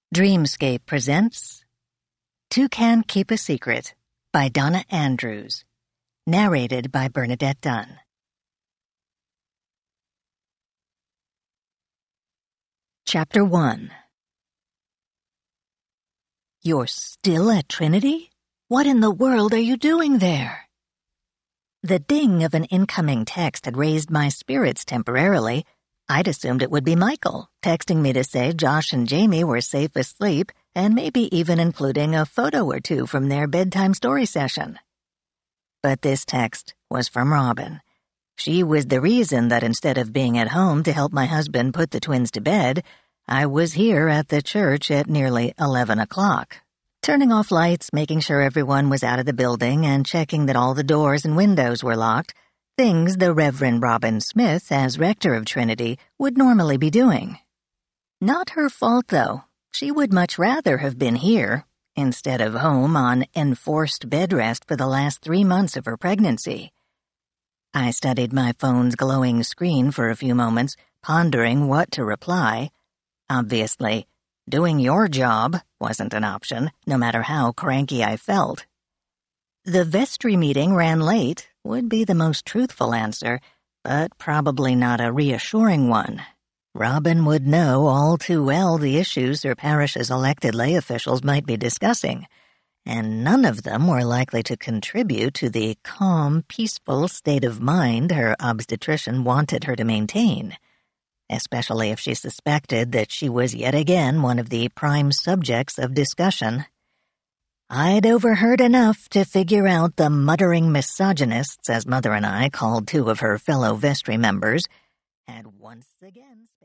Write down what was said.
Dreamscape presents Toucan Keep a Secret by Donna Andrews, narrated by Bernadette Dunn. Chapter 1. You're still at Trinity? What in the world are you doing there? The ding of an incoming text had raised my spirits temporarily. I'd assumed it would be Michael, texting me to say Josh and Jamie were safe asleep and maybe even including a photo or two from their bedtime story session. But this text was from Robin. She was the reason that instead of being at home to help my husband put the twins to bed, I was here at the church at nearly 11 o'clock, turning off lights, making sure everyone was out of the building, and checking that all the doors and windows were locked. Things the Reverend Robin Smith, as rector of Trinity, would normally be doing. Not her fault, though. She would much rather have been here, instead of home on enforced bed rest for the last 3 months of her pregnancy. I studied my phone's glowing screen for a few moments, pondering what to reply. Obviously, doing your job wasn't an option, no matter how cranky I felt. The vestry meeting ran late would be the most truthful answer, but probably not a reassuring one. Robin would know all too well the issues her parish's elected lay officials might be discussing, and none of them were likely to contribute to the calm, peaceful state of mind her obstetrician wanted her to maintain, especially if she suspected that she was yet again one of the prime subjects of discussion. I'd overheard enough to figure out the muttering misogynists, as Mother and I called 2 of her fellow vestry members, had once again